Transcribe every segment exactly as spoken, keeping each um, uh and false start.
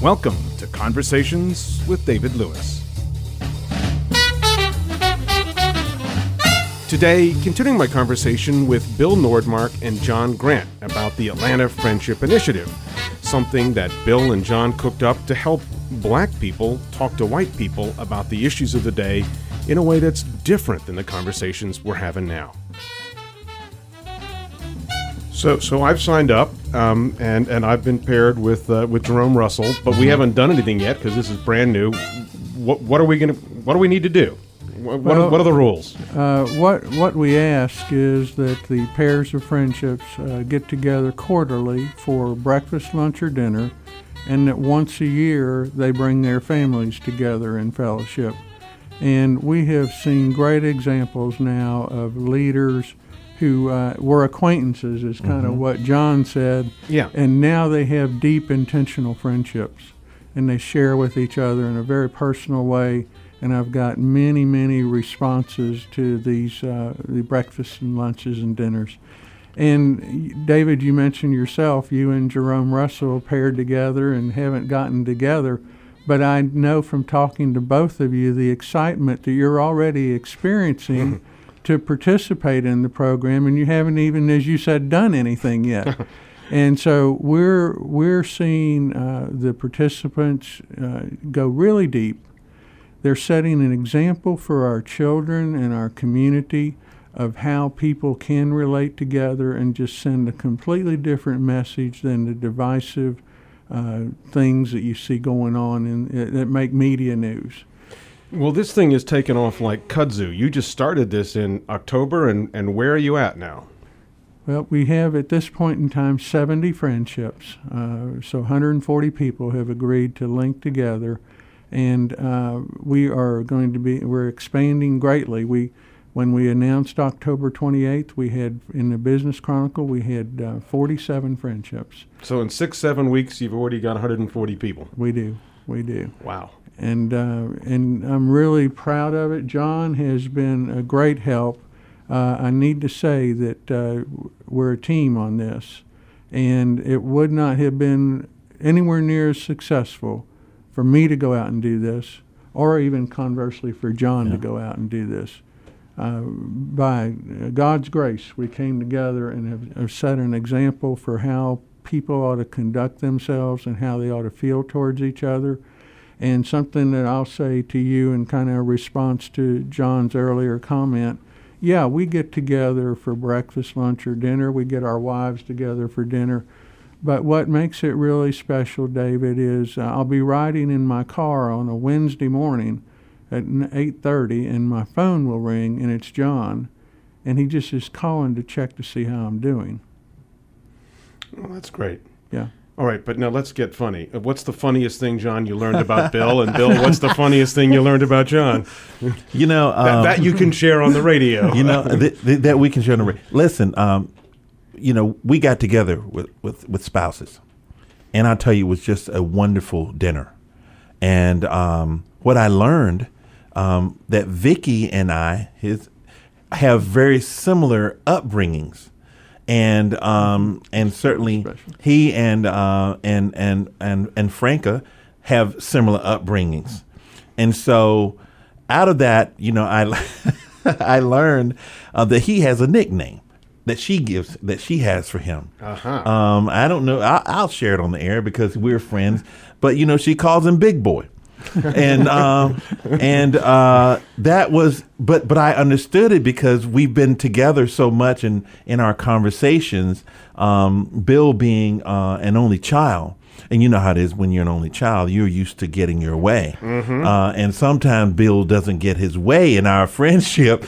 Welcome to Conversations with David Lewis. Today, continuing my conversation with Bill Nordmark and John Grant about the Atlanta Friendship Initiative, something that Bill and John cooked up to help black people talk to white people about the issues of the day in a way that's different than the conversations we're having now. So, so I've signed up, um, and and I've been paired with uh, with Jerome Russell, but we haven't done anything yet because this is brand new. What what are we gonna? What do we need to do? What well, are, what are the rules? Uh, what what we ask is that the pairs of friendships uh, get together quarterly for breakfast, lunch, or dinner, and that once a year they bring their families together in fellowship. And we have seen great examples now of leaders who uh, were acquaintances, is kind of mm-hmm. what John said. Yeah. And now they have deep, intentional friendships, and they share with each other in a very personal way. And I've got many, many responses to these uh, the breakfasts and lunches and dinners. And David, you mentioned yourself, you and Jerome Russell paired together and haven't gotten together. But I know from talking to both of you the excitement that you're already experiencing to participate in the program, and you haven't even, as you said, done anything yet. And so we're we're seeing uh, the participants uh, go really deep. They're setting an example for our children and our community of how people can relate together and just send a completely different message than the divisive uh, things that you see going on in, that make media news. Well, this thing is taken off like kudzu. You just started this in October, and, and where are you at now? Well, we have at this point in time seventy friendships. Uh, so one hundred forty people have agreed to link together, and uh, we are going to be, we're expanding greatly. We, when we announced October twenty-eighth, we had, in the Business Chronicle, we had uh, forty-seven friendships. So in six, seven weeks, you've already got one hundred forty people. We do, we do. Wow. And uh, and I'm really proud of it. John has been a great help. Uh, I need to say that uh, we're a team on this, and it would not have been anywhere near as successful for me to go out and do this, or even conversely for John yeah. to go out and do this. Uh, by God's grace, we came together and have, have set an example for how people ought to conduct themselves and how they ought to feel towards each other. And something that I'll say to you in kind of a response to John's earlier comment, yeah, we get together for breakfast, lunch, or dinner. We get our wives together for dinner. But what makes it really special, David, is uh, I'll be riding in my car on a Wednesday morning at eight thirty, and my phone will ring, and it's John, and he just is calling to check to see how I'm doing. Well, that's great. Yeah. All right, but now let's get funny. What's the funniest thing, John, you learned about Bill? And Bill, what's the funniest thing you learned about John? You know, um, that, that you can share on the radio. You know, th- th- that we can share on the radio. Listen, um, you know, we got together with, with, with spouses, and I'll tell you, it was just a wonderful dinner. And um, what I learned, um, that Vicky and I his, have very similar upbringings. And um, and certainly he and uh, and and and and Franca have similar upbringings, and so out of that, you know, I I learned uh, that he has a nickname that she gives that she has for him. Uh-huh. Um, I don't know. I'll, I'll share it on the air because we're friends, but you know, she calls him Big Boy. and um, and uh, that was, but but I understood it because we've been together so much in in our conversations. Um, Bill being uh, an only child, and you know how it is when you're an only child, you're used to getting your way, mm-hmm. uh, and sometimes Bill doesn't get his way in our friendship,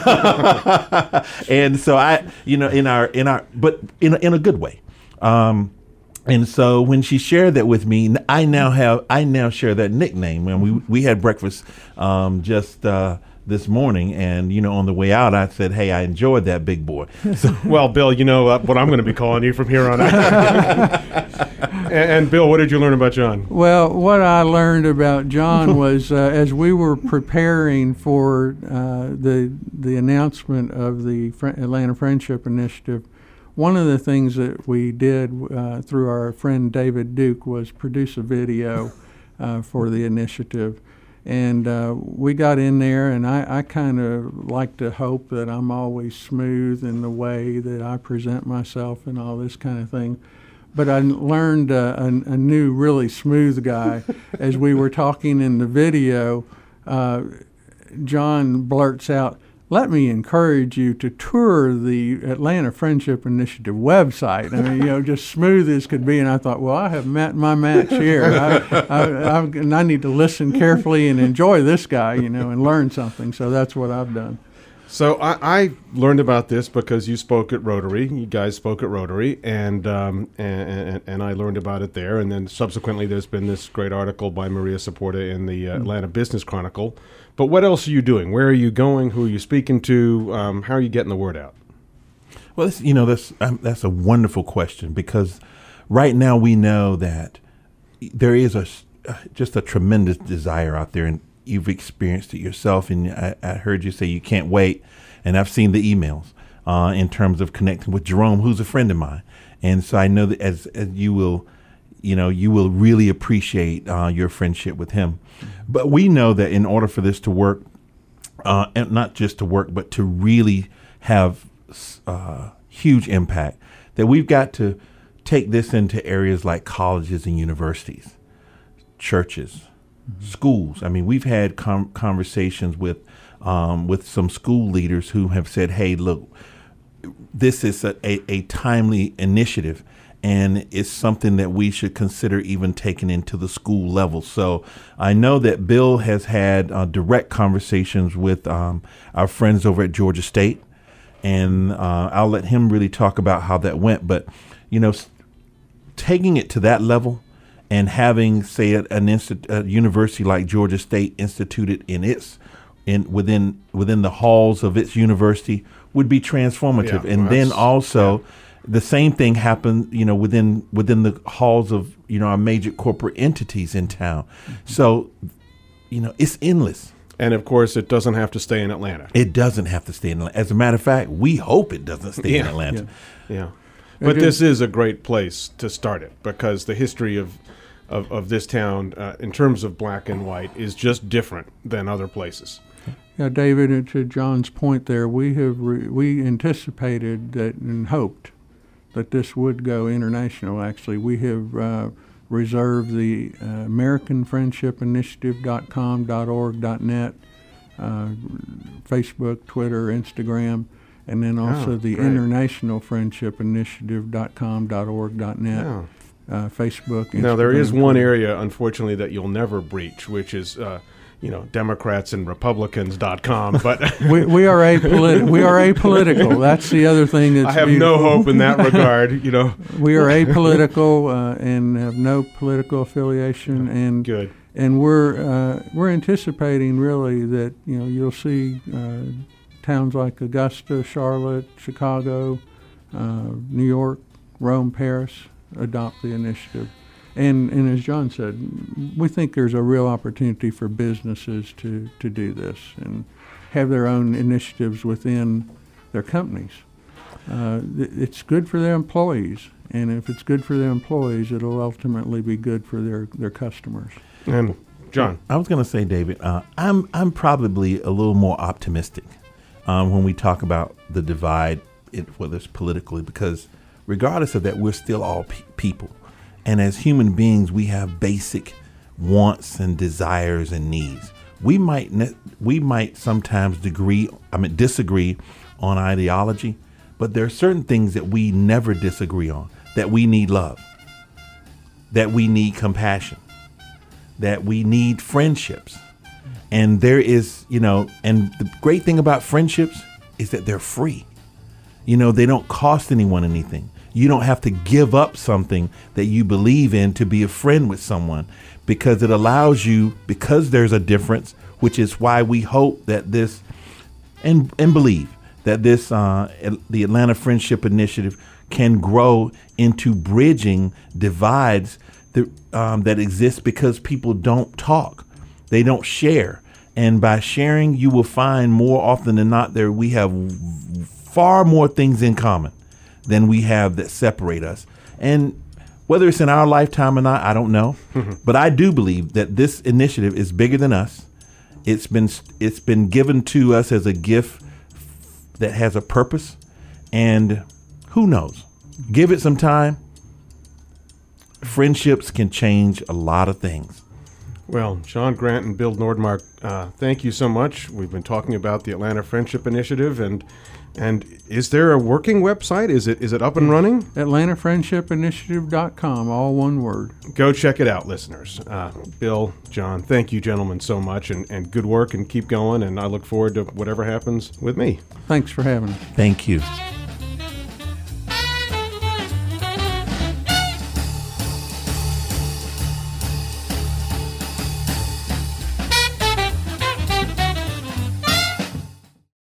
and so I, you know, in our in our, but in a, in a good way. Um, And so when she shared that with me, I now have I now share that nickname. And we we had breakfast um, just uh, this morning, and you know, on the way out, I said, "Hey, I enjoyed that, Big Boy." So, well, Bill, you know uh, what I'm going to be calling you from here on out. and, and Bill, what did you learn about John? Well, what I learned about John was uh, as we were preparing for uh, the the announcement of the Fr- Atlanta Friendship Initiative, one of the things that we did uh, through our friend David Duke was produce a video uh, for the initiative. And uh, we got in there, and I, I kind of like to hope that I'm always smooth in the way that I present myself and all this kind of thing. But I learned uh, a, a new, really smooth guy. As we were talking in the video, uh, John blurts out, "Let me encourage you to tour the Atlanta Friendship Initiative website." I mean, you know, just smooth as could be. And I thought, well, I have met my match here. I, I, I, and I need to listen carefully and enjoy this guy, you know, and learn something. So that's what I've done. So I, I learned about this because you spoke at Rotary. You guys spoke at Rotary, and, um, and, and and I learned about it there. And then subsequently, there's been this great article by Maria Saporta in the uh, Atlanta Business Chronicle. But what else are you doing? Where are you going? Who are you speaking to? Um, how are you getting the word out? Well, this, you know, that's um, that's a wonderful question, because right now we know that there is a uh, just a tremendous desire out there, and you've experienced it yourself. And I, I heard you say you can't wait, and I've seen the emails uh, in terms of connecting with Jerome, who's a friend of mine, and so I know that as, as you will, you know, you will really appreciate uh, your friendship with him. But we know that in order for this to work, uh, and not just to work, but to really have uh, huge impact, that we've got to take this into areas like colleges and universities, churches, mm-hmm. schools. I mean, we've had com- conversations with um, with some school leaders who have said, "Hey, look, this is a, a, a timely initiative, and it's something that we should consider even taking into the school level." So I know that Bill has had uh, direct conversations with um, our friends over at Georgia State, and uh, I'll let him really talk about how that went. But, you know, s- taking it to that level and having, say, an insti- a university like Georgia State instituted in its in within within the halls of its university would be transformative. Yeah, and well, then that's- also. yeah. The same thing happened, you know, within within the halls of, you know, our major corporate entities in town. Mm-hmm. So, you know, it's endless. And of course, it doesn't have to stay in Atlanta. It doesn't have to stay in Atlanta. As a matter of fact, we hope it doesn't stay Yeah. in Atlanta. Yeah. Yeah. But this is a great place to start it, because the history of of, of this town uh, in terms of black and white is just different than other places. Yeah, David, and to John's point there, we have re- we anticipated that and hoped that this would go international. Actually, we have uh, reserved the uh, American Friendship Initiative dot com, .org, .net, uh, Facebook, Twitter, Instagram, and then also Oh, the great. International Friendship Initiative dot com, .org, .net, Yeah. uh, Facebook. Now, there is Instagram, one Twitter. area, unfortunately, that you'll never breach, which is, uh, you know, Democrats and Republicans dot com. But we, we are apolitical. We are apolitical. That's the other thing that's I have no beautiful. hope in that regard, you know. We are apolitical uh, and have no political affiliation, and Good. and we're uh, we're anticipating really that, you know, you'll see uh, towns like Augusta, Charlotte, Chicago, uh, New York, Rome, Paris adopt the initiative. And and as John said, we think there's a real opportunity for businesses to, to do this and have their own initiatives within their companies. Uh, th- it's good for their employees, and if it's good for their employees, it'll ultimately be good for their, their customers. And John. I was going to say, David, uh, I'm I'm probably a little more optimistic um, when we talk about the divide, it, whether it's politically, because regardless of that, we're still all pe- people. And as human beings, we have basic wants and desires and needs. We might ne- we might sometimes degree, I mean, disagree on ideology, but there are certain things that we never disagree on. That we need love, that we need compassion, that we need friendships, and there is, you know, and the great thing about friendships is that they're free. You know, they don't cost anyone anything. You don't have to give up something that you believe in to be a friend with someone, because it allows you, because there's a difference, which is why we hope that this, and and believe that this, uh, the Atlanta Friendship Initiative can grow into bridging divides that, um, that exist because people don't talk. They don't share. And by sharing, you will find more often than not there we have far more things in common than we have that separate us. And whether it's in our lifetime or not, I don't know. But I do believe that this initiative is bigger than us. It's been it's been given to us as a gift that has a purpose. And who knows? Give it some time. Friendships can change a lot of things. Well, John Grant and Bill Nordmark, uh, thank you so much. We've been talking about the Atlanta Friendship Initiative, and and is there a working website? Is it is it up and running? Atlanta Friendship Initiative dot com, all one word. Go check it out, listeners. Uh, Bill, John, thank you, gentlemen, so much, and, and good work, and keep going, and I look forward to whatever happens with me. Thanks for having us. Thank you.